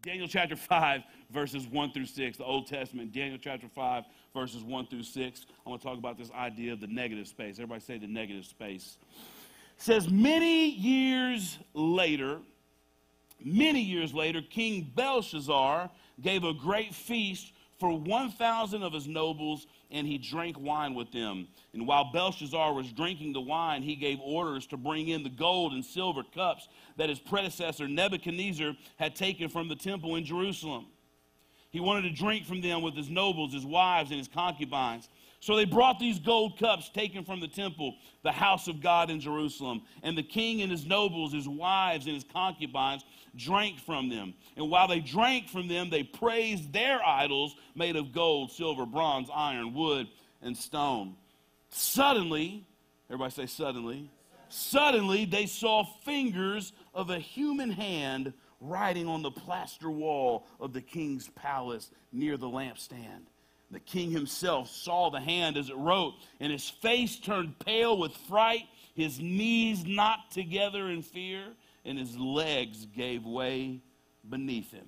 Daniel chapter 5, verses 1 through 6, the Old Testament. Daniel chapter 5, verses 1 through 6. I want to talk about this idea of the negative space. Everybody say the negative space. It says, many years later, King Belshazzar gave a great feast for 1,000 of his nobles, and he drank wine with them. And while Belshazzar was drinking the wine, he gave orders to bring in the gold and silver cups that his predecessor Nebuchadnezzar had taken from the temple in Jerusalem. He wanted to drink from them with his nobles, his wives, and his concubines. So they brought these gold cups taken from the temple, the house of God in Jerusalem. And the king and his nobles, his wives, and his concubines drank from them. And while they drank from them, they praised their idols made of gold, silver, bronze, iron, wood, and stone. Suddenly, everybody say suddenly. Suddenly they saw fingers of a human hand writing on the plaster wall of the king's palace near the lampstand. The king himself saw the hand as it wrote, and his face turned pale with fright. His knees knocked together in fear, and his legs gave way beneath him.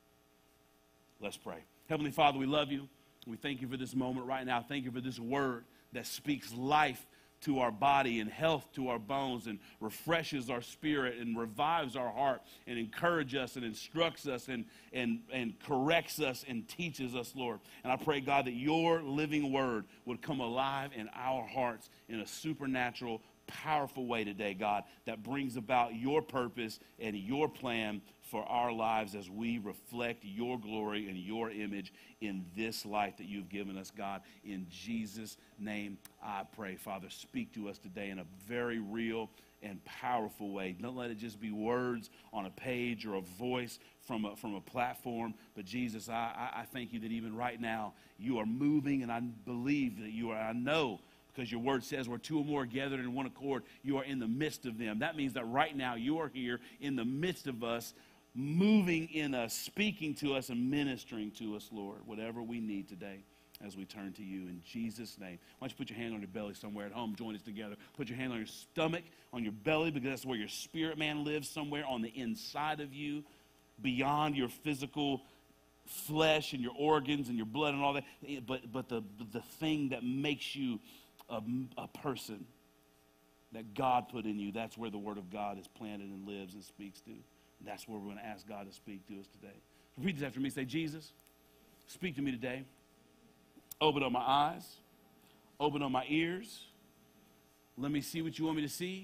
Let's pray. Heavenly Father, we love you. We thank you for this moment right now. Thank you for this word that speaks life to our body and health to our bones and refreshes our spirit and revives our heart and encourages us and instructs us and corrects us and teaches us, Lord. And I pray, God, that your living word would come alive in our hearts in a supernatural, powerful way today, God, that brings about your purpose and your plan for our lives as we reflect your glory and your image in this life that you've given us, God. In Jesus' name I pray. Father, speak to us today in a very real and powerful way. Don't let it just be words on a page or a voice from a platform. But Jesus, I thank you that even right now you are moving, and I believe that you are, I know, because your word says where two or more are gathered in one accord, you are in the midst of them. That means that right now you are here in the midst of us, moving in us, speaking to us, and ministering to us, Lord, whatever we need today as we turn to you in Jesus' name. Why don't you put your hand on your belly somewhere at home, join us together. Put your hand on your stomach, on your belly, because that's where your spirit man lives, somewhere on the inside of you, beyond your physical flesh and your organs and your blood and all that. But the thing that makes you a person that God put in you, that's where the word of God is planted and lives and speaks to. That's where we're going to ask God to speak to us today. Repeat this after me. Say, Jesus, speak to me today. Open up my eyes. Open up my ears. Let me see what you want me to see.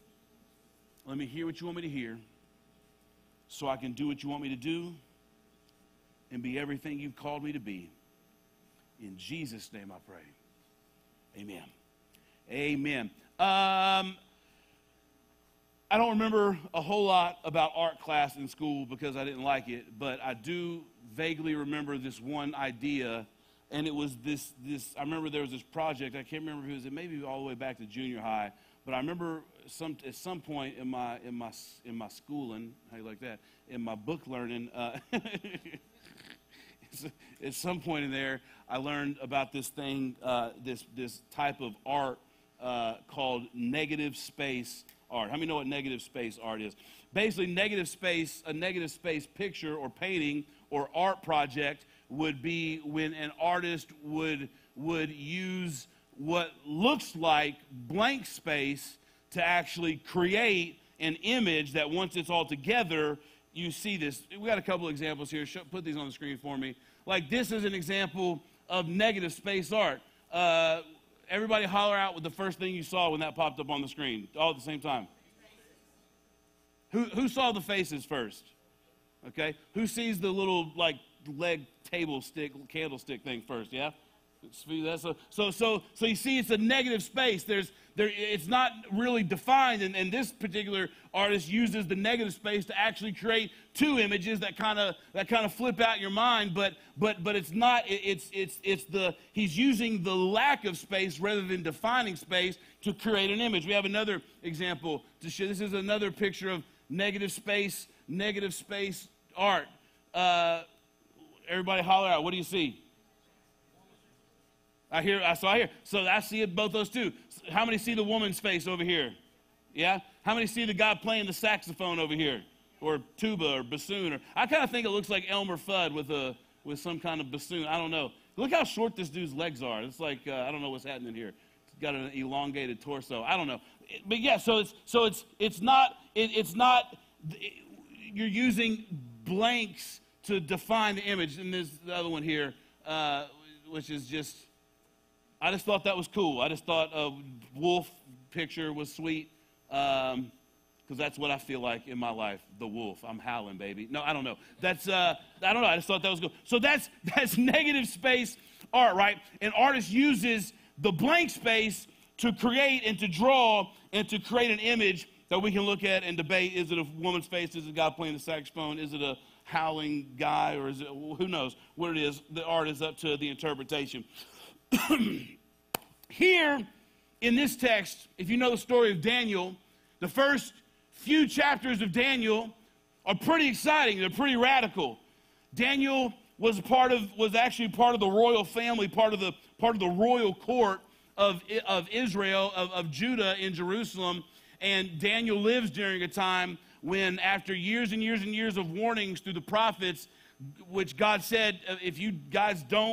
Let me hear what you want me to hear, so I can do what you want me to do and be everything you've called me to be. In Jesus' name I pray. Amen. Amen. I don't remember a whole lot about art class in school because I didn't like it, but I do vaguely remember this one idea, and it was this I remember there was this project. I can't remember if it was maybe all the way back to junior high, but I remember at some point in my schooling, how you like that, in my book learning, at some point in there, I learned about this thing, this type of art called negative space art. How many know what negative space art is? Basically, a negative space picture or painting or art project would be when an artist would use what looks like blank space to actually create an image that once it's all together, you see this. We got a couple examples here. Put these on the screen for me. Like this is an example of negative space art. Everybody holler out with the first thing you saw when that popped up on the screen, all at the same time. Who saw the faces first? Okay. Who sees the little like leg table stick, candlestick thing first? Yeah. So you see, it's a negative space. It's not really defined, and this particular artist uses the negative space to actually create two images that kind of flip out your mind. But it's not. He's using the lack of space rather than defining space to create an image. We have another example to show. This is another picture of negative space art. Everybody holler out. What do you see? I hear. So I see it, both those two. How many see the woman's face over here? Yeah? How many see the guy playing the saxophone over here? or tuba or bassoon. Or I kind of think it looks like Elmer Fudd with some kind of bassoon. I don't know. Look how short this dude's legs are. It's like, I don't know what's happening here. It's got an elongated torso. I don't know. But yeah, so it's not, you're using blanks to define the image. And there's the other one here, which is just, I just thought that was cool. I just thought a wolf picture was sweet, because that's what I feel like in my life, the wolf. I'm howling, baby. No, I don't know. That's, I don't know. I just thought that was cool. So that's negative space art, right? An artist uses the blank space to create and to draw and to create an image that we can look at and debate. Is it a woman's face? Is it a guy playing the saxophone? Is it a howling guy? Or is it, who knows what it is? The art is up to the interpretation. Here in this text, if you know the story of Daniel, the first few chapters of Daniel are pretty exciting. They're pretty radical. Daniel was actually part of the royal family, part of the royal court of Israel, of Judah in Jerusalem. And Daniel lives during a time when, after years and years and years of warnings through the prophets, which God said, if you guys don't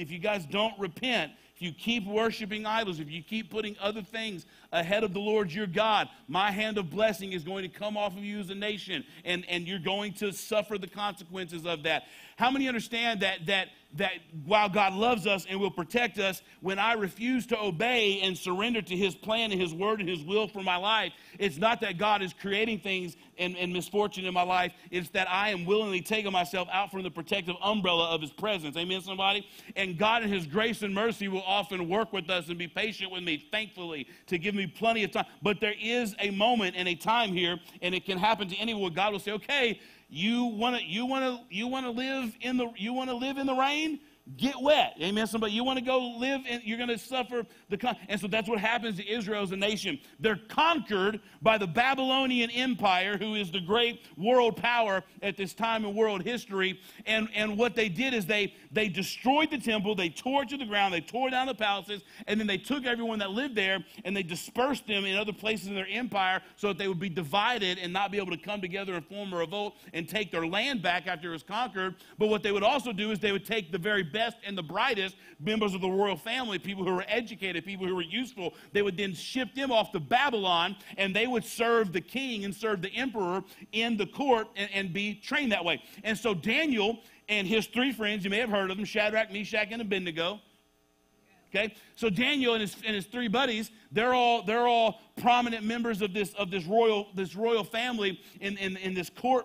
repent, if you keep worshiping idols, if you keep putting other things ahead of the Lord your God, my hand of blessing is going to come off of you as a nation, and you're going to suffer the consequences of that. How many understand that while God loves us and will protect us, when I refuse to obey and surrender to his plan and his word and his will for my life, it's not that God is creating things and misfortune in my life. It's that I am willingly taking myself out from the protective umbrella of his presence. Amen, somebody? And God in his grace and mercy will often work with us and be patient with me, thankfully, to give me plenty of time. But there is a moment and a time here, and it can happen to anyone, where God will say, okay, you want to live in the rain? Get wet. Amen. Somebody, you want to go live in, you're going to suffer and so that's what happens to Israel as a nation. They're conquered by the Babylonian Empire, who is the great world power at this time in world history. And what they did is they destroyed the temple, they tore it to the ground, they tore down the palaces, and then they took everyone that lived there and they dispersed them in other places in their empire so that they would be divided and not be able to come together and form a revolt and take their land back after it was conquered. But what they would also do is they would take the very best and the brightest members of the royal family, people who were educated, people who were useful. They would then ship them off to Babylon, and they would serve the king and serve the emperor in the court and be trained that way. And so Daniel and his three friends, you may have heard of them, Shadrach, Meshach, and Abednego. Okay, so Daniel and his three buddies, they're all prominent members of this royal family in this court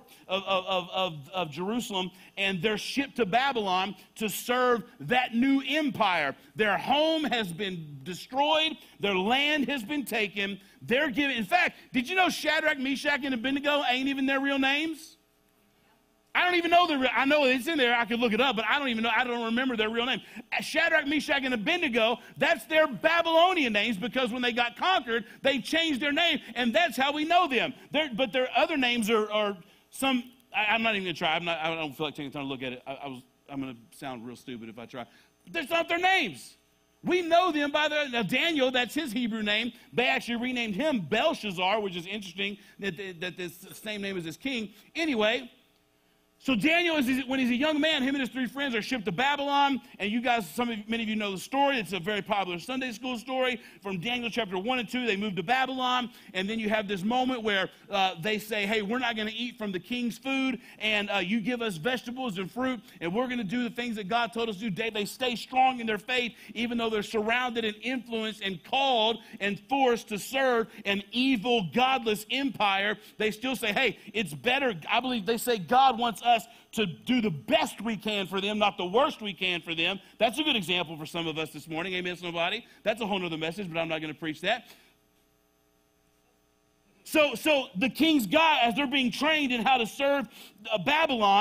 of Jerusalem, and they're shipped to Babylon to serve that new empire. Their home has been destroyed, their land has been taken. They're given. In fact, did you know Shadrach, Meshach, and Abednego ain't even their real names? I don't even know I know it's in there. I could look it up, but I don't even know. I don't remember their real name. Shadrach, Meshach, and Abednego, that's their Babylonian names, because when they got conquered, they changed their name, and that's how we know them. But their other names are some, I'm not even going to try. I don't feel like taking time to look at it. I'm going to sound real stupid if I try. That's not their names. We know them by now Daniel, that's his Hebrew name. They actually renamed him Belshazzar, which is interesting that this same name as his king. Anyway, so Daniel, when he's a young man, him and his three friends are shipped to Babylon. And you guys, many of you know the story. It's a very popular Sunday school story. From Daniel chapter 1 and 2, they move to Babylon. And then you have this moment where they say, hey, we're not going to eat from the king's food. And you give us vegetables and fruit. And we're going to do the things that God told us to do. They stay strong in their faith, even though they're surrounded and influenced and called and forced to serve an evil, godless empire. They still say, hey, it's better. I believe they say God wants us to do the best we can for them, not the worst we can for them. That's a good example for some of us this morning. Amen, somebody? That's a whole other message, but I'm not going to preach that. So the king's guy, as they're being trained in how to serve Babylon,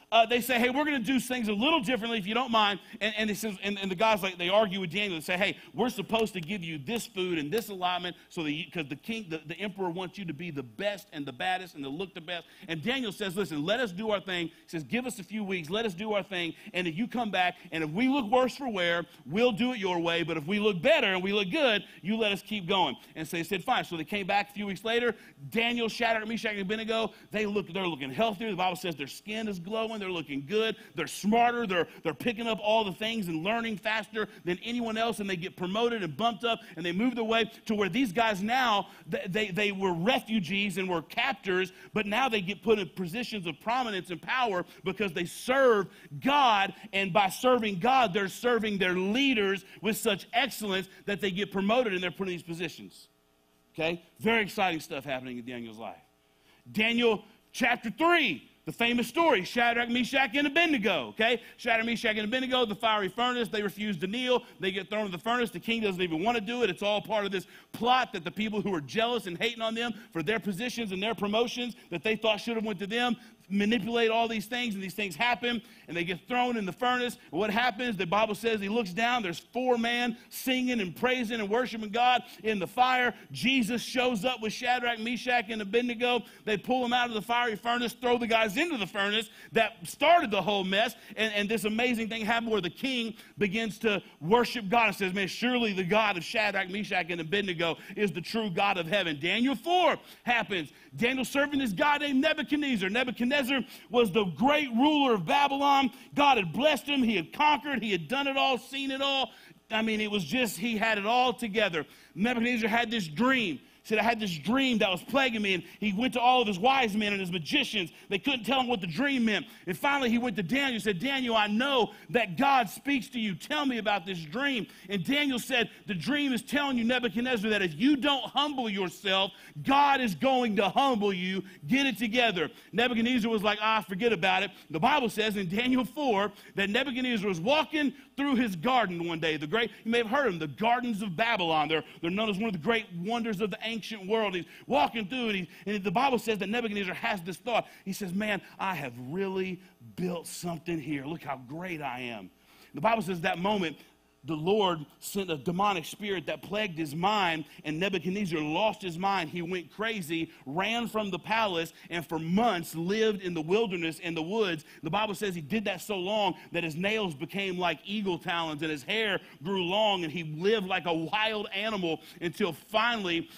they say, hey, we're going to do things a little differently if you don't mind. And, it says, and the guys, like, they argue with Daniel and say, hey, we're supposed to give you this food and this allotment so that because the king, the emperor wants you to be the best and the baddest and to look the best. And Daniel says, listen, let us do our thing. He says, give us a few weeks. Let us do our thing. And if you come back, and if we look worse for wear, we'll do it your way. But if we look better and we look good, you let us keep going. And so they said, fine. So they came back a few weeks later. Daniel, Shadrach, Meshach, and Abednego, they're looking healthier. The Bible says their skin is glowing. They're looking good. They're smarter. They're picking up all the things and learning faster than anyone else, and they get promoted and bumped up, and they move their way to where these guys now, they were refugees and were captors, but now they get put in positions of prominence and power because they serve God, and by serving God, they're serving their leaders with such excellence that they get promoted and they're put in these positions. Okay? Very exciting stuff happening in Daniel's life. Daniel chapter 3. The famous story, Shadrach, Meshach, and Abednego, okay? Shadrach, Meshach, and Abednego, the fiery furnace, they refuse to kneel. They get thrown in the furnace. The king doesn't even want to do it. It's all part of this plot that the people who are jealous and hating on them for their positions and their promotions that they thought should have went to them manipulate all these things, and these things happen, and they get thrown in the furnace. And what happens, the Bible says he looks down, there's 4 men singing and praising and worshiping God in the fire. Jesus shows up with Shadrach, Meshach, and Abednego. They pull them out of the fiery furnace, throw the guys into the furnace that started the whole mess, and this amazing thing happened where the king begins to worship God and says, man, surely the God of Shadrach, Meshach, and Abednego is the true God of heaven. Daniel 4 happens. Daniel serving this guy named Nebuchadnezzar. Nebuchadnezzar was the great ruler of Babylon. God had blessed him. He had conquered. He had done it all, seen it all. I mean, it was just, he had it all together. Nebuchadnezzar had this dream. He said, I had this dream that was plaguing me, and he went to all of his wise men and his magicians. They couldn't tell him what the dream meant. And finally, he went to Daniel and said, Daniel, I know that God speaks to you. Tell me about this dream. And Daniel said, the dream is telling you, Nebuchadnezzar, that if you don't humble yourself, God is going to humble you. Get it together. Nebuchadnezzar was like, forget about it. The Bible says in Daniel 4 that Nebuchadnezzar was walking through his garden one day. You may have heard of them, the gardens of Babylon. They're known as one of the great wonders of the ancient world. He's walking through, and the Bible says that Nebuchadnezzar has this thought. He says, man, I have really built something here. Look how great I am. The Bible says that moment, the Lord sent a demonic spirit that plagued his mind, and Nebuchadnezzar lost his mind. He went crazy, ran from the palace, and for months lived in the wilderness, in the woods. The Bible says he did that so long that his nails became like eagle talons, and his hair grew long, and he lived like a wild animal until finally,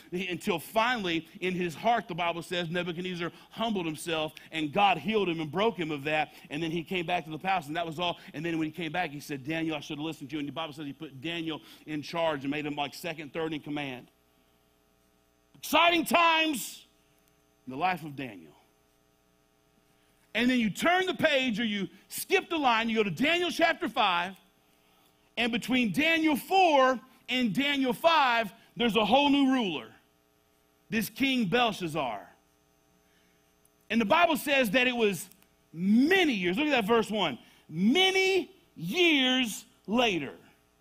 in his heart, the Bible says, Nebuchadnezzar humbled himself, and God healed him and broke him of that, and then he came back to the palace, and that was all. And then when he came back, he said, Daniel, I should have listened to you. And the Bible says he put Daniel in charge and made him like second, third in command. Exciting times in the life of Daniel. And then you turn the page, or you skip the line, you go to Daniel chapter 5, and between Daniel 4 and Daniel 5, there's a whole new ruler, this King Belshazzar. And the Bible says that it was many years, look at that verse 1, many years later.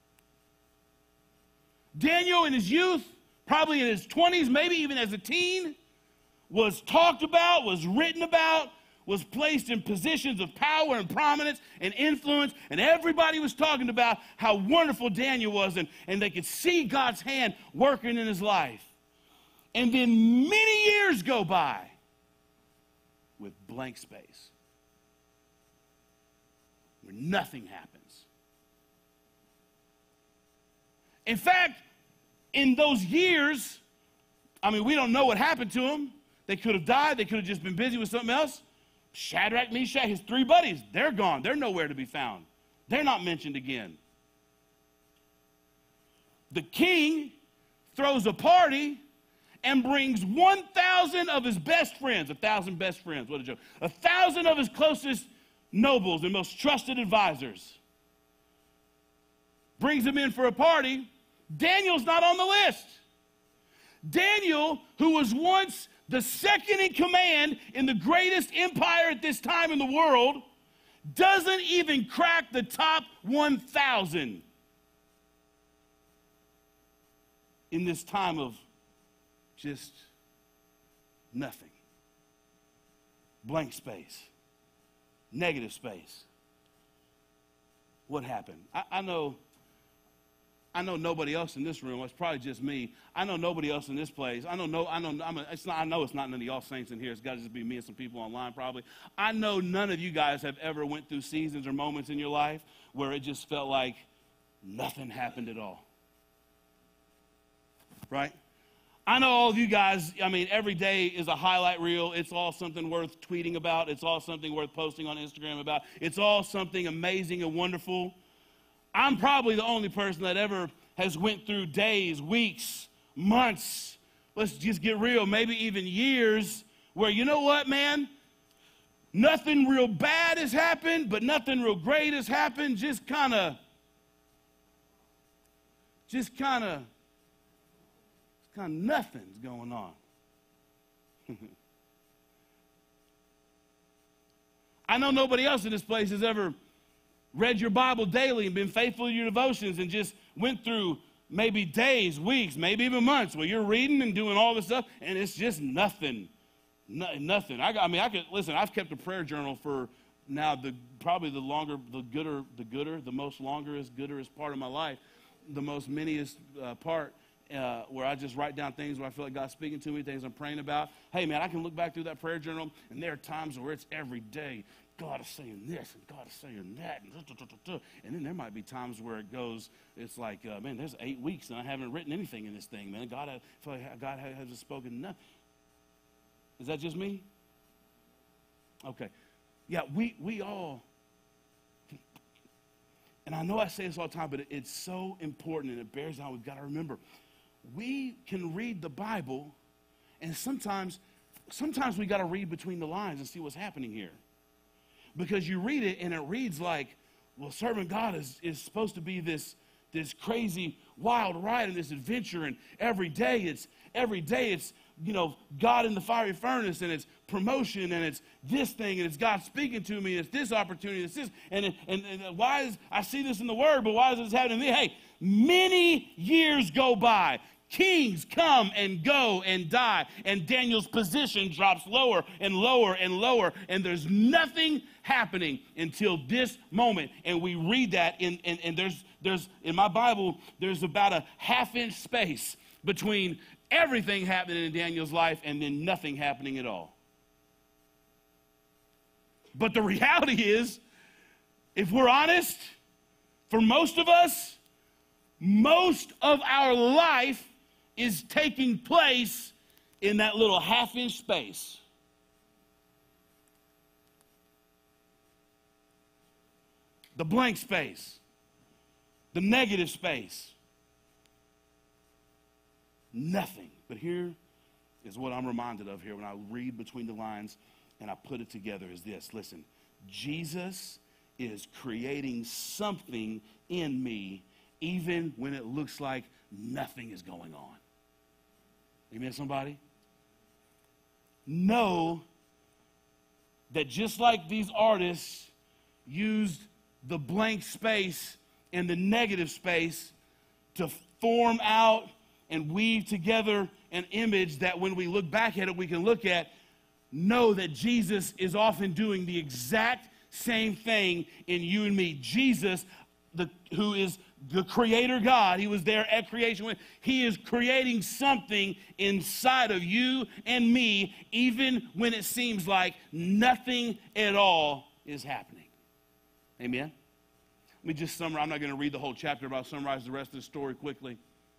Daniel in his youth, probably in his 20s, maybe even as a teen, was talked about, was written about, was placed in positions of power and prominence and influence, and everybody was talking about how wonderful Daniel was, and they could see God's hand working in his life. And then many years go by with blank space, where nothing happens. In fact, in those years, I mean, we don't know what happened to them. They could have died. They could have just been busy with something else. Shadrach, Meshach, his 3 buddies, they're gone. They're nowhere to be found. They're not mentioned again. The king throws a party and brings 1,000 of his best friends, 1,000 best friends, what a joke, 1,000 of his closest nobles and most trusted advisors. Brings them in for a party. Daniel's not on the list. Daniel, who was once the second in command in the greatest empire at this time in the world, doesn't even crack the top 1,000 in this time of just nothing. Blank space. Negative space. What happened? I know nobody else in this room. It's probably just me. I know nobody else in this place. I know it's not none of y'all saints in here. It's got to just be me and some people online probably. I know none of you guys have ever went through seasons or moments in your life where it just felt like nothing happened at all. Right? I know all of you guys, every day is a highlight reel. It's all something worth tweeting about. It's all something worth posting on Instagram about. It's all something amazing and wonderful. I'm probably the only person that ever has went through days, weeks, months, let's just get real, maybe even years, where you know what, man? Nothing real bad has happened, but nothing real great has happened. Just kind of nothing's going on. I know nobody else in this place has ever read your Bible daily and been faithful to your devotions and just went through maybe days, weeks, maybe even months where you're reading and doing all this stuff and it's just nothing. Nothing. Listen, I've kept a prayer journal for now the most gooderest part of my life, the most miniest part. Where I just write down things where I feel like God's speaking to me, things I'm praying about. Hey, man, I can look back through that prayer journal, and there are times where it's every day, God is saying this, and God is saying that, and then there might be times where it's like, man, there's 8 weeks, and I haven't written anything in this thing, man. I feel like God hasn't spoken nothing. Is that just me? Okay. Yeah, we all, and I know I say this all the time, but it's so important, and it bears down. We've got to remember, we can read the Bible, and sometimes we got to read between the lines and see what's happening here. Because you read it, and it reads like, well, serving God is supposed to be this crazy, wild ride and this adventure, and every day it's God in the fiery furnace, and it's promotion, and it's this thing, and it's God speaking to me, and it's this opportunity, it's this, and why is, I see this in the Word, but why is this happening to me? Hey, many years go by. Kings come and go and die, and Daniel's position drops lower and lower and lower, and there's nothing happening until this moment. And we read that, and there's in my Bible, there's about a half-inch space between everything happening in Daniel's life and then nothing happening at all. But the reality is, if we're honest, for most of us, most of our life is taking place in that little half-inch space. The blank space. The negative space. Nothing. But here is what I'm reminded of here when I read between the lines and I put it together is this. Listen, Jesus is creating something in me even when it looks like nothing is going on. Amen, somebody? Know that just like these artists used the blank space and the negative space to form out and weave together an image that when we look back at it, we can look at, know that Jesus is often doing the exact same thing in you and me. Jesus, who is the creator God, he was there at creation. He is creating something inside of you and me, even when it seems like nothing at all is happening. Amen? Let me just summarize. I'm not going to read the whole chapter, but I'll summarize the rest of the story quickly.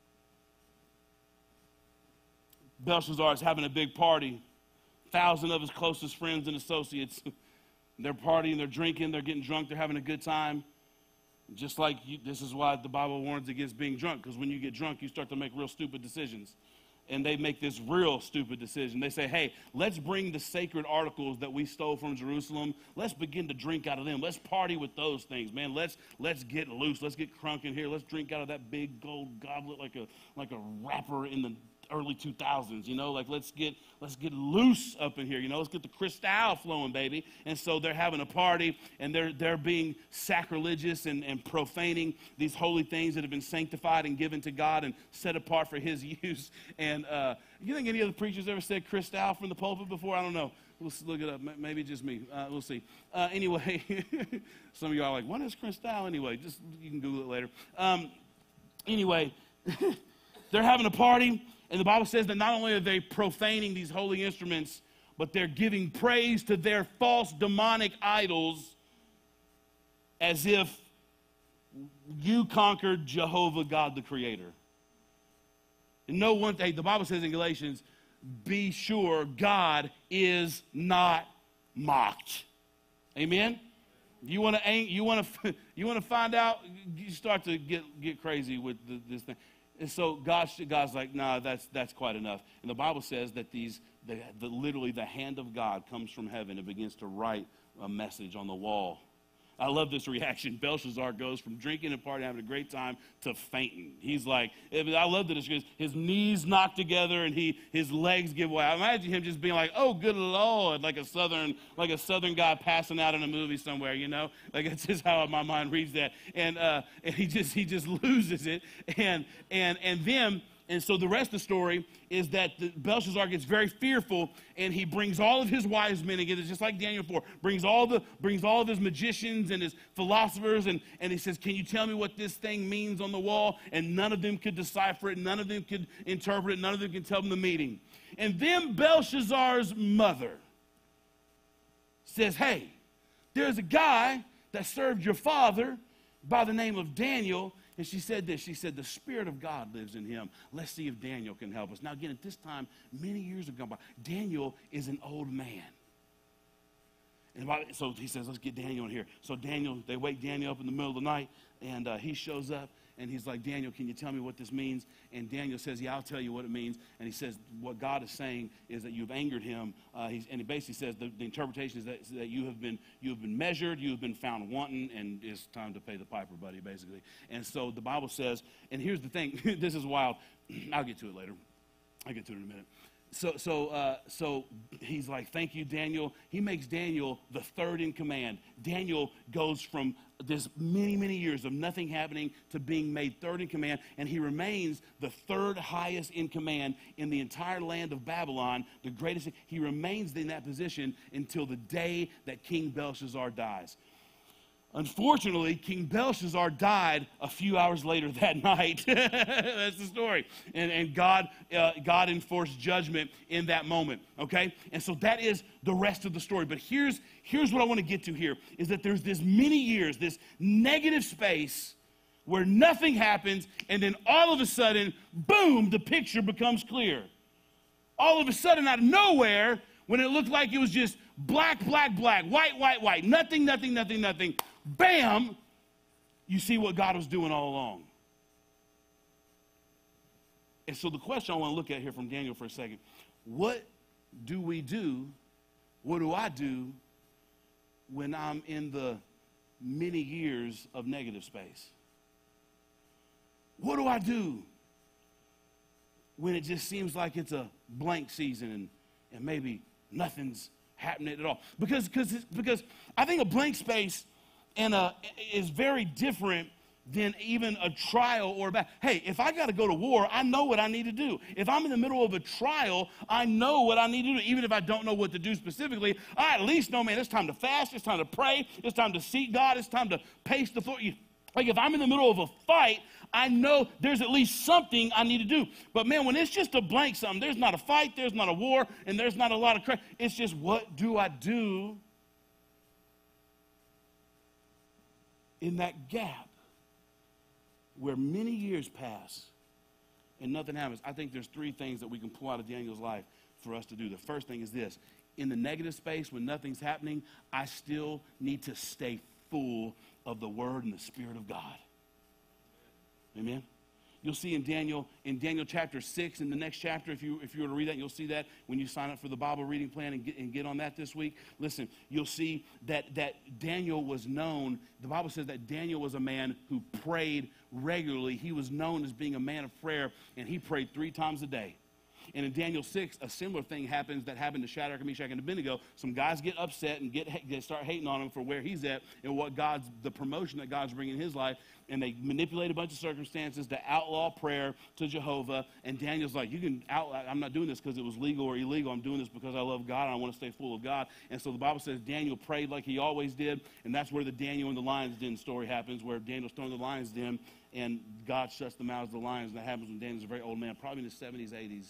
Belshazzar is having a big party. 1,000 of his closest friends and associates. They're partying, they're drinking, they're getting drunk, they're having a good time. Just like this is why the Bible warns against being drunk, because when you get drunk, you start to make real stupid decisions. And they make this real stupid decision. They say, hey, let's bring the sacred articles that we stole from Jerusalem. Let's begin to drink out of them. Let's party with those things, man. Let's get loose. Let's get crunk in here. Let's drink out of that big gold goblet like a rapper in the early 2000s, like let's get loose up in here, let's get the Cristal flowing, baby. And so they're having a party, and they're being sacrilegious and profaning these holy things that have been sanctified and given to God and set apart for his use. And you think any other preachers ever said Cristal from the pulpit before? I don't know. We'll look it up. Maybe just me. We'll see. Anyway, some of you are like, what is Cristal anyway? Just, you can Google it later. Anyway, they're having a party, and the Bible says that not only are they profaning these holy instruments, but they're giving praise to their false demonic idols as if you conquered Jehovah God the Creator. And know one thing, the Bible says in Galatians, be sure God is not mocked. Amen? You want to find out, you start to get crazy with this thing. And so God's like, nah, that's quite enough. And the Bible says that literally the hand of God comes from heaven and begins to write a message on the wall. I love this reaction. Belshazzar goes from drinking and partying, having a great time, to fainting. He's like, I love that his knees knock together and his legs give way. I imagine him just being like, oh, good Lord, like a southern guy passing out in a movie somewhere, you know? Like, it's just how my mind reads that. And he just loses it. And so the rest of the story is that Belshazzar gets very fearful, and he brings all of his wise men, again, it's just like Daniel 4, brings all of his magicians and his philosophers, and he says, can you tell me what this thing means on the wall? And none of them could decipher it, none of them could interpret it, none of them could tell them the meaning. And then Belshazzar's mother says, hey, there's a guy that served your father by the name of Daniel. And she said this, she said, the Spirit of God lives in him. Let's see if Daniel can help us. Now, again, at this time, many years have gone by. Daniel is an old man. And so he says, let's get Daniel in here. So they wake Daniel up in the middle of the night, and he shows up, and he's like, Daniel, can you tell me what this means? And Daniel says, yeah, I'll tell you what it means. And he says, what God is saying is that you've angered him. And he basically says the interpretation is that you have been measured, you have been found wanting, and it's time to pay the piper, buddy, basically. And so the Bible says, and here's the thing, this is wild. I'll get to it later. I'll get to it in a minute. So he's like, thank you, Daniel. He makes Daniel the third in command. Daniel goes from this many, many years of nothing happening to being made third in command, and he remains the third highest in command in the entire land of Babylon, the greatest. He remains in that position until the day that King Belshazzar dies. Unfortunately, King Belshazzar died a few hours later that night. That's the story. And God enforced judgment in that moment, okay? And so that is the rest of the story. But here's what I want to get to here, is that there's this many years, this negative space where nothing happens, and then all of a sudden, boom, the picture becomes clear. All of a sudden, out of nowhere, when it looked like it was just black, black, black, white, white, white, nothing, nothing, nothing, nothing, bam, you see what God was doing all along. And so the question I want to look at here from Daniel for a second, what do we do, what do I do when I'm in the many years of negative space? What do I do when it just seems like it's a blank season and maybe nothing's happening at all? Because I think a blank space is very different than even a trial or a battle. Hey, if I got to go to war, I know what I need to do. If I'm in the middle of a trial, I know what I need to do. Even if I don't know what to do specifically, I at least know, man, it's time to fast, it's time to pray, it's time to seek God, it's time to pace the floor. Like if I'm in the middle of a fight, I know there's at least something I need to do. But man, when it's just a blank something, there's not a fight, there's not a war, and there's not a lot of crap. It's just, what do I do in that gap where many years pass and nothing happens? I think there's three things that we can pull out of Daniel's life for us to do. The first thing is this. In the negative space, when nothing's happening, I still need to stay full of the Word and the Spirit of God. Amen? You'll see in Daniel chapter 6, in the next chapter, if you were to read that, you'll see that when you sign up for the Bible reading plan and get on that this week. Listen, you'll see that Daniel was known. The Bible says that Daniel was a man who prayed regularly. He was known as being a man of prayer, and he prayed 3 times a day. And in Daniel 6, a similar thing happens that happened to Shadrach, Meshach, and Abednego. Some guys get upset and they start hating on him for where he's at and the promotion that God's bringing in his life. And they manipulate a bunch of circumstances to outlaw prayer to Jehovah. And Daniel's like, I'm not doing this because it was legal or illegal. I'm doing this because I love God and I want to stay full of God. And so the Bible says Daniel prayed like he always did. And that's where the Daniel and the lion's den story happens, where Daniel's thrown in the lion's den and God shuts the mouths of the lions. And that happens when Daniel's a very old man, probably in his 70s, 80s.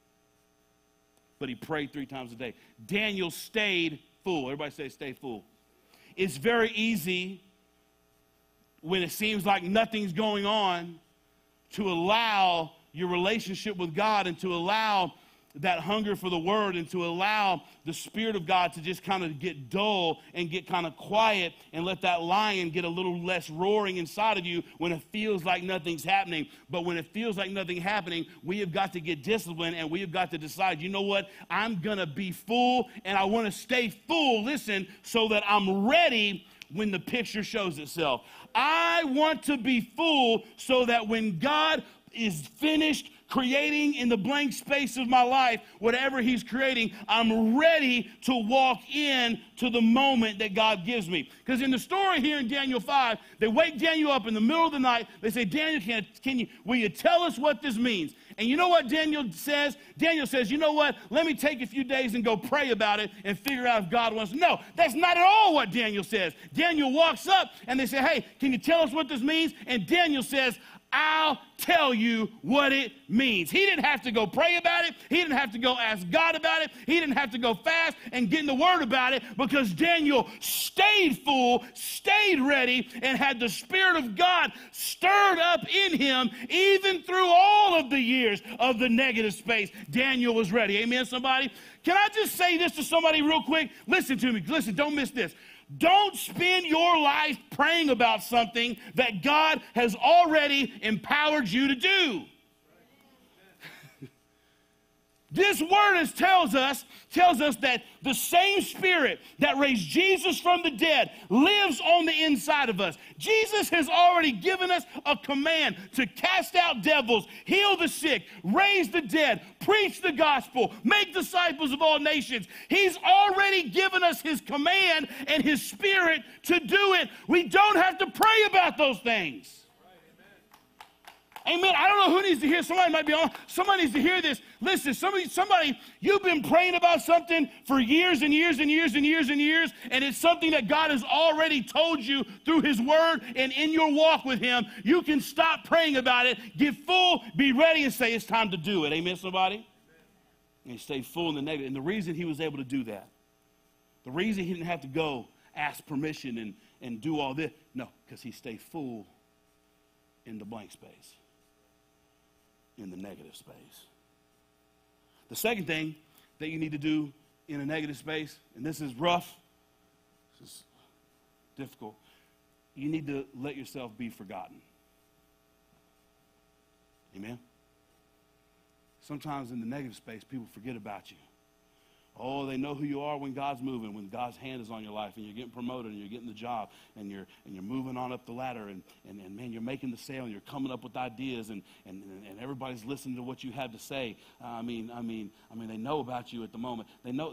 But he prayed 3 times a day. Daniel stayed full. Everybody say stay full. It's very easy when it seems like nothing's going on to allow your relationship with God and to allow that hunger for the word and to allow the Spirit of God to just kind of get dull and get kind of quiet and let that lion get a little less roaring inside of you when it feels like nothing's happening. But when it feels like nothing's happening, we have got to get disciplined and we have got to decide, you know what, I'm going to be full and I want to stay full, listen, so that I'm ready when the picture shows itself. I want to be full so that when God is finished creating in the blank space of my life, whatever he's creating, I'm ready to walk in to the moment that God gives me. Because in the story here in Daniel 5, they wake Daniel up in the middle of the night. They say, Daniel, will you tell us what this means? And you know what Daniel says? Daniel says, you know what? Let me take a few days and go pray about it and figure out if God wants to. No, that's not at all what Daniel says. Daniel walks up and they say, hey, can you tell us what this means? And Daniel says, I'll tell you what it means. He didn't have to go pray about it. He didn't have to go ask God about it. He didn't have to go fast and get in the word about it because Daniel stayed full, stayed ready, and had the Spirit of God stirred up in him even through all of the years of the negative space. Daniel was ready. Amen, somebody? Can I just say this to somebody real quick? Listen to me. Listen, don't miss this. Don't spend your life praying about something that God has already empowered you to do. This word tells us that the same Spirit that raised Jesus from the dead lives on the inside of us. Jesus has already given us a command to cast out devils, heal the sick, raise the dead, preach the gospel, make disciples of all nations. He's already given us his command and his Spirit to do it. We don't have to pray about those things. Amen. I don't know who needs to hear. Somebody might be on. Somebody needs to hear this. Listen, somebody, you've been praying about something for years and years and years and years and years, and it's something that God has already told you through his word and in your walk with him. You can stop praying about it, get full, be ready, and say it's time to do it. Amen, somebody? Amen. And he stayed full in the negative. And the reason he was able to do that, the reason he didn't have to go ask permission and do all this, no, because he stayed full in the blank space. In the negative space. The second thing that you need to do in a negative space, and this is rough, this is difficult, you need to let yourself be forgotten. Amen? Sometimes in the negative space, people forget about you. Oh, they know who you are when God's moving, when God's hand is on your life and you're getting promoted and you're getting the job and you're moving on up the ladder and man, you're making the sale and you're coming up with ideas and everybody's listening to what you have to say. I mean, they know about you at the moment. They know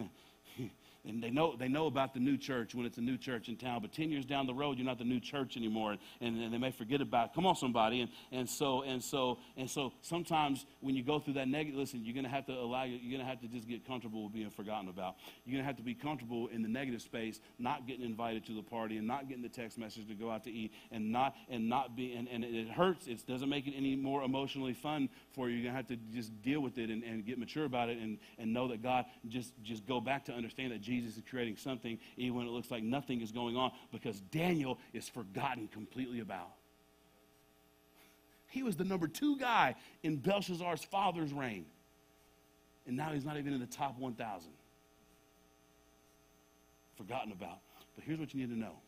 about the new church when it's a new church in town, but 10 years down the road, you're not the new church anymore, and they may forget about it. Come on, somebody. And so sometimes when you go through that negative, listen, you're gonna have to just get comfortable with being forgotten about. You're gonna have to be comfortable in the negative space, not getting invited to the party and not getting the text message to go out to eat and it hurts. It doesn't make it any more emotionally fun for you. You're gonna have to just deal with it and get mature about it and know that God just go back to understand that Jesus is creating something even when it looks like nothing is going on, because Daniel is forgotten completely about. He was the number 2 guy in Belshazzar's father's reign, and now he's not even in the top 1,000. Forgotten about. But here's what you need to know.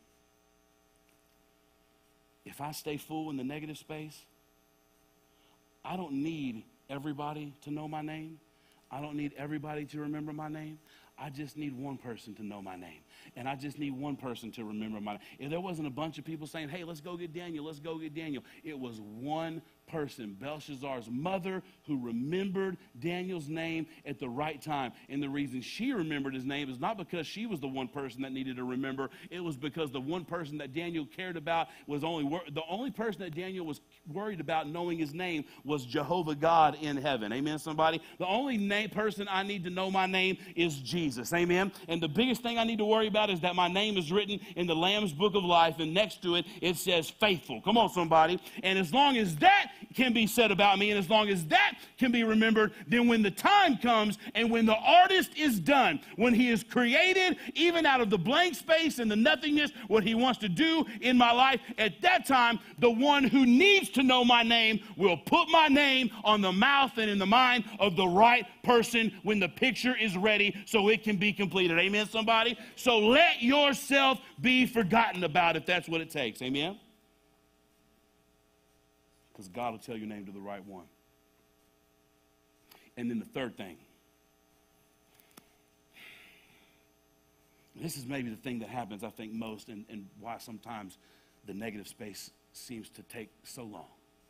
If I stay full in the negative space, I don't need everybody to know my name. I don't need everybody to remember my name. I just need one person to know my name. And I just need one person to remember my name. If there wasn't a bunch of people saying, hey, let's go get Daniel, let's go get Daniel. It was one person, Belshazzar's mother, who remembered Daniel's name at the right time. And the reason she remembered his name is not because she was the one person that needed to remember. It was because the one person that Daniel cared about was the only person that Daniel was worried about knowing his name was Jehovah God in heaven. Amen, somebody? The only person I need to know my name is Jesus. Amen? And the biggest thing I need to worry about is that my name is written in the Lamb's Book of Life, and next to it, it says faithful. Come on, somebody. And as long as that can be said about me, and as long as that can be remembered, then when the time comes and when the artist is done, when he is created, even out of the blank space and the nothingness, what he wants to do in my life, at that time, the one who needs to know my name will put my name on the mouth and in the mind of the right person when the picture is ready so it can be completed. Amen, somebody? So let yourself be forgotten about if that's what it takes. Amen? Because God will tell your name to the right one. And then the third thing. This is maybe the thing that happens, I think, most, and why sometimes the negative space seems to take so long.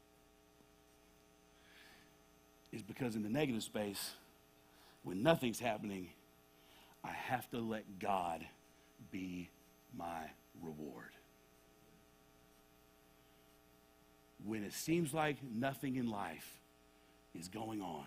Is because in the negative space, when nothing's happening, I have to let God be my reward. When it seems like nothing in life is going on,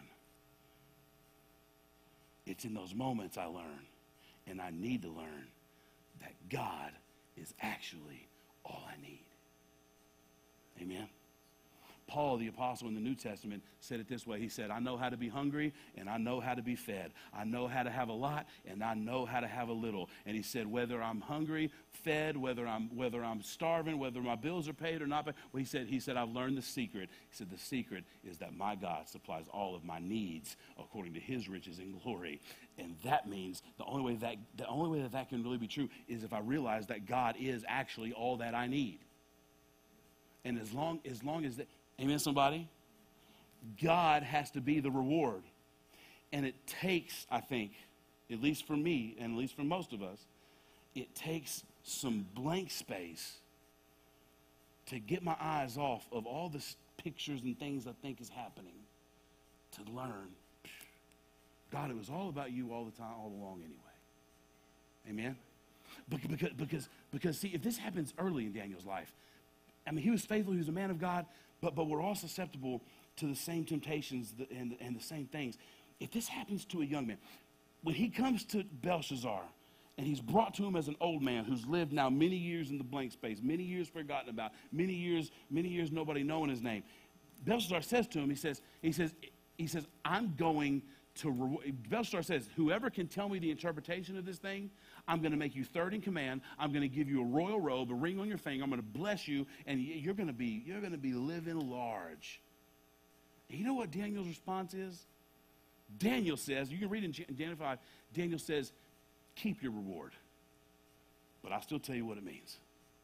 it's in those moments I learn, and I need to learn, that God is actually all I need. Amen? Paul, the apostle in the New Testament, said it this way. He said, I know how to be hungry, and I know how to be fed. I know how to have a lot, and I know how to have a little. And he said, whether I'm hungry, fed, whether I'm starving, whether my bills are paid or not paid. Well, he said, I've learned the secret. He said, the secret is that my God supplies all of my needs according to his riches and glory. And that means the only way that can really be true is if I realize that God is actually all that I need. And as long as that, amen, somebody? God has to be the reward. And it takes, I think, at least for me, and at least for most of us, it takes some blank space to get my eyes off of all the pictures and things I think is happening, to learn, God, it was all about you all the time, all along anyway. Amen? Because see, if this happens early in Daniel's life, I mean, he was faithful, he was a man of God, but we're all susceptible to the same temptations and the same things. If this happens to a young man, when he comes to Belshazzar, and he's brought to him as an old man who's lived now many years in the blank space, many years forgotten about, many years nobody knowing his name. Belshazzar says to him, he says, I'm going to, Belshazzar says, whoever can tell me the interpretation of this thing, I'm going to make you third in command. I'm going to give you a royal robe, a ring on your finger. I'm going to bless you, and you're going to be living large. And you know what Daniel's response is? Daniel says, you can read in Daniel 5, Daniel says, keep your reward. But I'll still tell you what it means.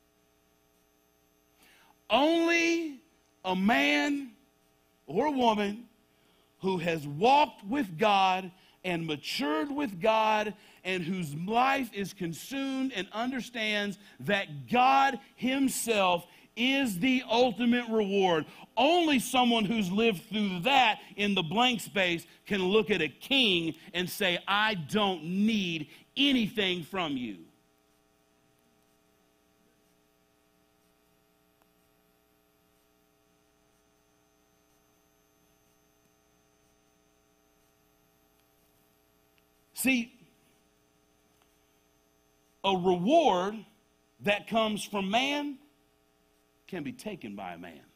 Only a man or a woman who has walked with God and matured with God and whose life is consumed and understands that God himself is the ultimate reward. Only someone who's lived through that in the blank space can look at a king and say, I don't need anything from you. See, a reward that comes from man can be taken by a man.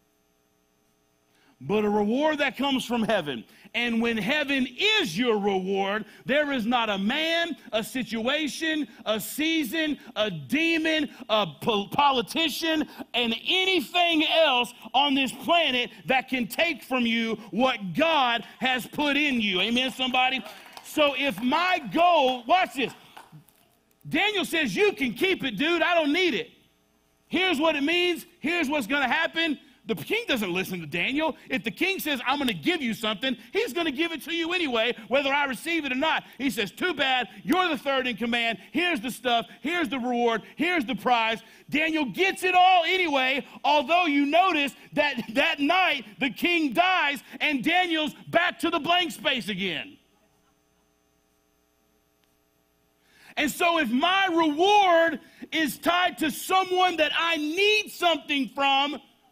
But a reward that comes from heaven, and when heaven is your reward, there is not a man, a situation, a season, a demon, a politician, and anything else on this planet that can take from you what God has put in you. Amen, somebody? So if my goal, watch this. Daniel says, you can keep it, dude. I don't need it. Here's what it means. Here's what's going to happen. The king doesn't listen to Daniel. If the king says, I'm going to give you something, he's going to give it to you anyway, whether I receive it or not. He says, too bad, you're the third in command. Here's the stuff. Here's the reward. Here's the prize. Daniel gets it all anyway, although you notice that that night the king dies and Daniel's back to the blank space again. And so if my reward is tied to someone that I need something from,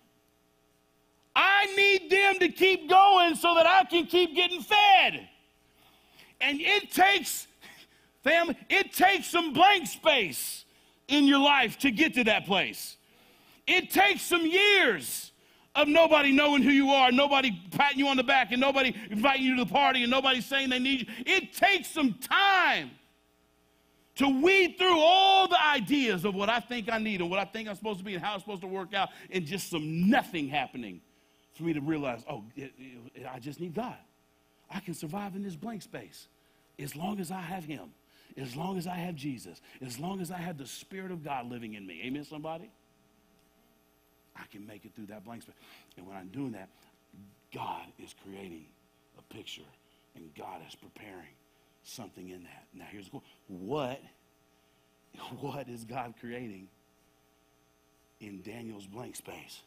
I need them to keep going so that I can keep getting fed. And it takes, family, it takes some blank space in your life to get to that place. It takes some years of nobody knowing who you are, nobody patting you on the back, and nobody inviting you to the party, and nobody saying they need you. It takes some time to weed through all the ideas of what I think I need and what I think I'm supposed to be and how it's supposed to work out, and just some nothing happening for me to realize, I just need God. I can survive in this blank space as long as I have him, as long as I have Jesus, as long as I have the Spirit of God living in me. Amen, somebody? I can make it through that blank space. And when I'm doing that, God is creating a picture, and God is preparing something in that. Now here's the cool. What is God creating in Daniel's blank space?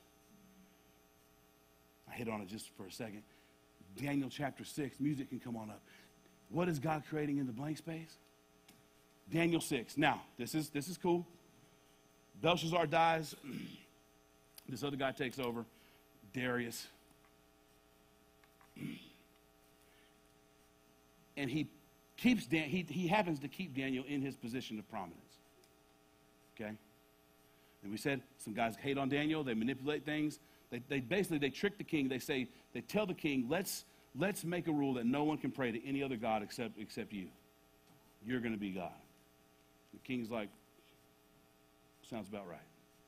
I hit on it just for a second. Daniel chapter 6, music can come on up. What is God creating in the blank space? Daniel 6. Now, this is cool. Belshazzar dies. This other guy takes over, Darius. And he happens to keep Daniel in his position of prominence. Okay? And we said some guys hate on Daniel. They manipulate things. They basically trick the king. They tell the king, let's make a rule that no one can pray to any other god except you. You're going to be God. The king's like, sounds about right.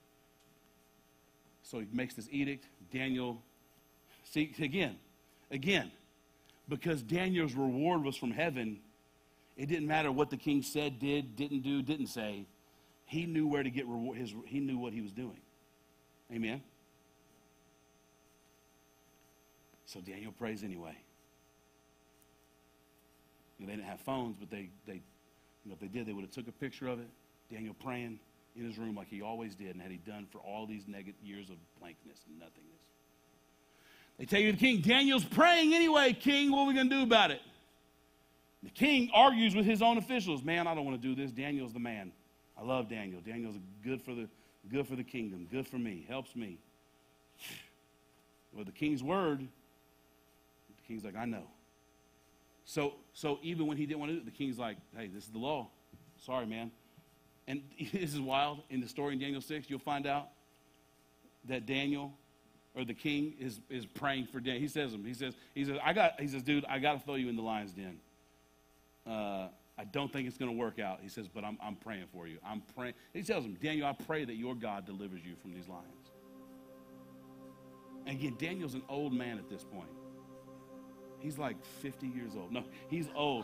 So he makes this edict. Daniel, see, again, because Daniel's reward was from heaven, it didn't matter what the king said, did, didn't do, didn't say. He knew where to get reward. He knew what he was doing. Amen? So Daniel prays anyway. They didn't have phones, but if they did, they would have took a picture of it. Daniel praying in his room like he always did and had he done for all these years of blankness and nothingness. They take you to the king. Daniel's praying anyway. King, what are we going to do about it? The king argues with his own officials. Man, I don't want to do this. Daniel's the man. I love Daniel. Daniel's good for the kingdom, good for me, helps me. Well, the king's word, the king's like, I know. So even when he didn't want to do it, the king's like, hey, this is the law. Sorry, man. And this is wild. In the story in Daniel 6, you'll find out that Daniel, or the king, is praying for Daniel. He says, dude, I got to throw you in the lion's den. I don't think it's going to work out. He says, but I'm praying for you. I'm praying. He tells him, Daniel, I pray that your God delivers you from these lions. And again, Daniel's an old man at this point. He's like 50 years old. No, he's old.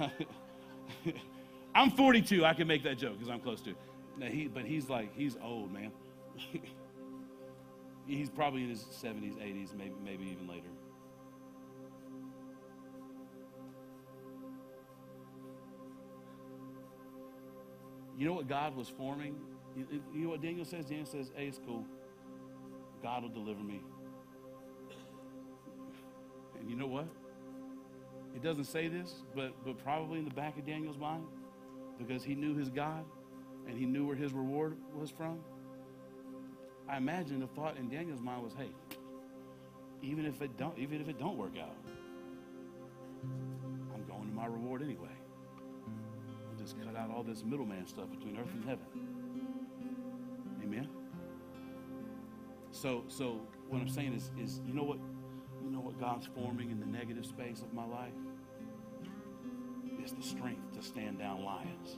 I'm 42. I can make that joke because I'm close to it. No, but he's old, man. He's probably in his 70s, 80s, maybe even later. You know what God was forming? You know what Daniel says? Daniel says, hey, it's cool. God will deliver me. And you know what? It doesn't say this, but probably in the back of Daniel's mind, because he knew his God and he knew where his reward was from. I imagine the thought in Daniel's mind was, hey, even if it don't work out, I'm going to my reward anyway. I'll just cut out all this middleman stuff between earth and heaven. Amen. So what I'm saying is you know what God's forming in the negative space of my life? It's the strength to stand down lions.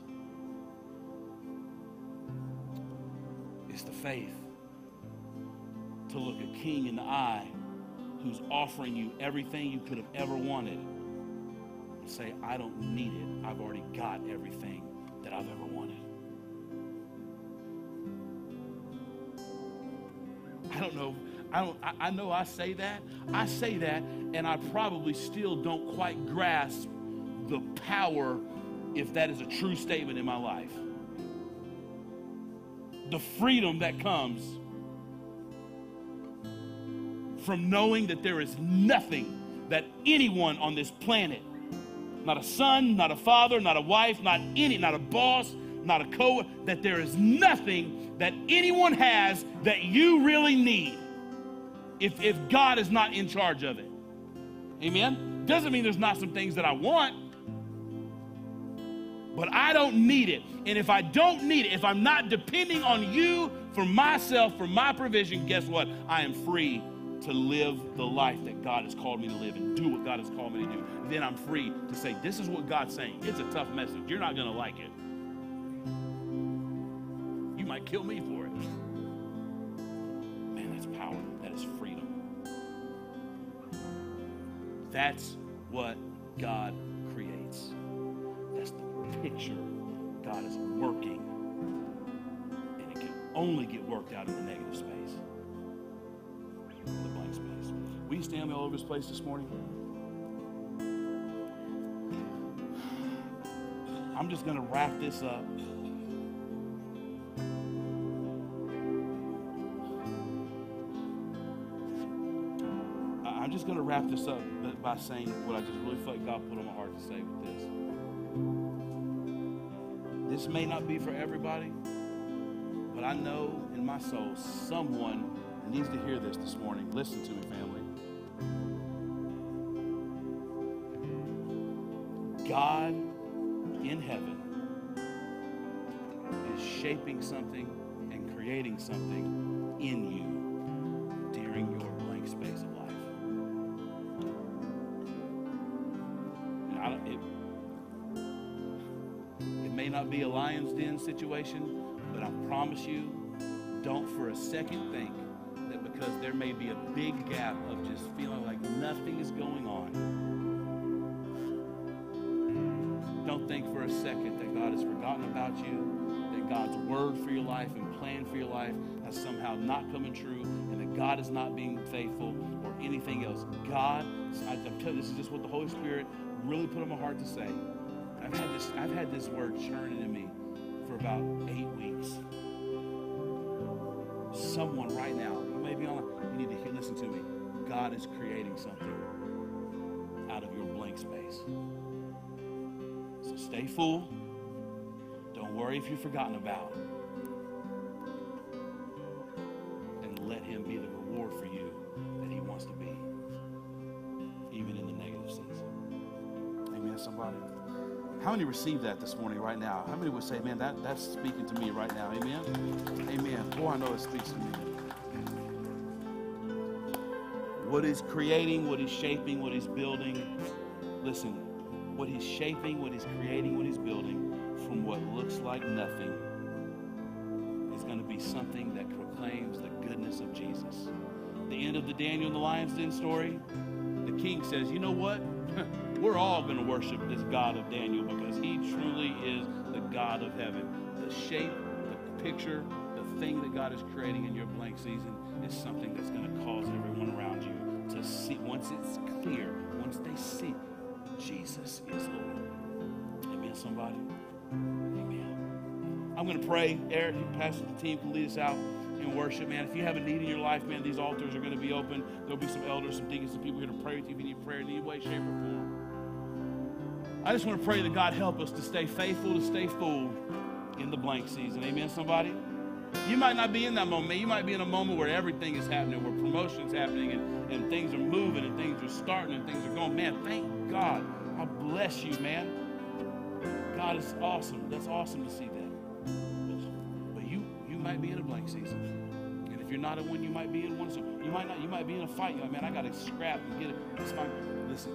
It's the faith to look a king in the eye who's offering you everything you could have ever wanted and say, I don't need it. I've already got everything that I've ever wanted. I know I say that, and I probably still don't quite grasp the power, if that is a true statement in my life. The freedom that comes from knowing that there is nothing that anyone on this planet, not a son, not a father, not a wife, not a boss, not a co-worker, that there is nothing that anyone has that you really need if God is not in charge of it. Amen? Doesn't mean there's not some things that I want, but I don't need it. And if I don't need it, if I'm not depending on you for myself, for my provision, guess what? I am free to live the life that God has called me to live and do what God has called me to do. Then I'm free to say, this is what God's saying. It's a tough message. You're not going to like it. You might kill me for it. Man, that's power. That is freedom. That's what God creates. That's the picture God is working. And it can only get worked out in the negative space. The blank space. Will you stand all over this place this morning? I'm just going to wrap this up. I'm just going to wrap this up by saying what I just really felt like God put on my heart to say with this. This may not be for everybody, but I know in my soul someone needs to hear this morning. Listen to me, family. God in heaven is shaping something and creating something in you during your blank space of life. It may not be a lion's den situation, but I promise you, don't for a second think that because there may be a big gap of just feeling like nothing is going on, don't think for a second that God has forgotten about you, that God's word for your life and plan for your life has somehow not come true, and that God is not being faithful or anything else. God, I'm telling you, this is just what the Holy Spirit really put on my heart to say. I've had this word churning in me for about 8 weeks. Someone right now, you may be online, you need to listen to me. God is creating something out of your blank space. So stay full. Don't worry if you're forgotten about. And let him be the reward for you that he wants to be, even in the negative season. Amen, somebody? How many received that this morning right now? How many would say, man, that's speaking to me right now? Amen? Amen. Boy, I know it speaks to me. What he's creating, what he's shaping, what he's building. Listen, what he's shaping, what he's creating, what he's building from what looks like nothing is going to be something that proclaims the goodness of Jesus. The end of the Daniel and the lion's den story, the king says, you know what? We're all going to worship this God of Daniel because he truly is the God of heaven. The shape, the picture, the thing that God is creating in your blank season is something that's going to cause everyone around you to see. Once it's clear, once they see, Jesus is Lord. Amen, somebody? Amen. I'm going to pray. Eric, you pastor the team, can lead us out in worship, man. If you have a need in your life, man, these altars are going to be open. There'll be some elders, some deacons, some people here to pray with you if you need prayer in any way, shape, or form. I just want to pray that God help us to stay faithful, to stay full in the blank season. Amen, somebody? You might not be in that moment. You might be in a moment where everything is happening, where promotion's happening, and things are moving, and things are starting, and things are going. Man, thank God. I bless you, man. God is awesome. That's awesome to see that. But you might be in a blank season. And if you're not in one, you might be in one. So you might be in a fight. You're like, man, I got to scrap and get it. It's fine. Listen.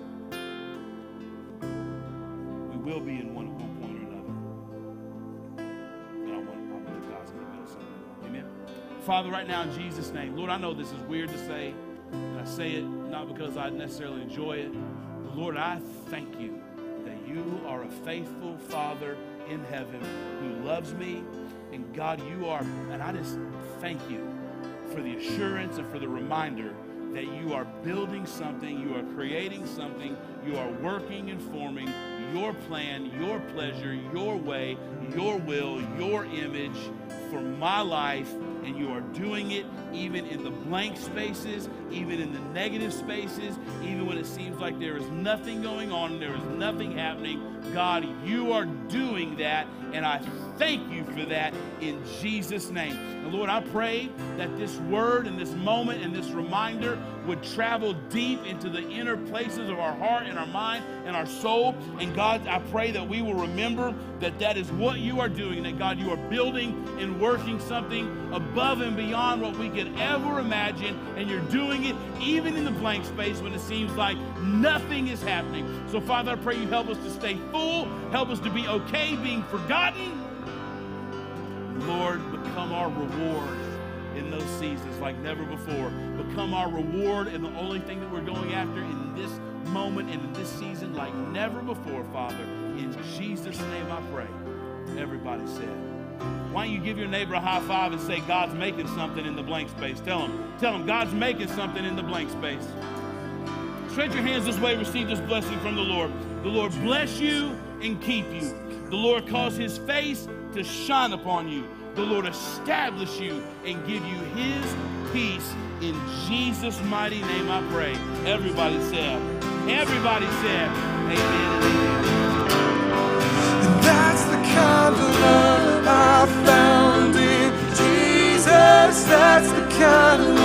We will be in one at one point or another. And I believe God's going to build something. Amen. Father, right now in Jesus' name, Lord, I know this is weird to say, and I say it not because I necessarily enjoy it, but Lord, I thank you that you are a faithful Father in heaven who loves me. And God, you are, and I just thank you for the assurance and for the reminder that you are building something, you are creating something, you are working and forming your plan, your pleasure, your way, your will, your image for my life, and you are doing it even in the blank spaces, even in the negative spaces, even when it seems like there is nothing going on, there is nothing happening. God, you are doing that, and I thank you for that in Jesus' name. And Lord, I pray that this word and this moment and this reminder would travel deep into the inner places of our heart and our mind and our soul. And God, I pray that we will remember that that is what you are doing, that God, you are building and working something above and beyond what we could ever imagine, and you're doing it even in the blank space when it seems like nothing is happening. So Father, I pray you help us to stay full, help us to be okay being forgotten. Lord, become our reward in those seasons like never before. Become our reward and the only thing that we're going after in this moment and in this season like never before, Father. In Jesus' name I pray. Everybody said. Why don't you give your neighbor a high five and say, God's making something in the blank space. Tell him God's making something in the blank space. Stretch your hands this way, receive this blessing from the Lord. The Lord bless you and keep you. The Lord cause his face to shine upon you. The Lord establish you and give you his peace. In Jesus' mighty name I pray. Everybody said, amen and amen. And that's the kind of love I found in Jesus. That's the kind of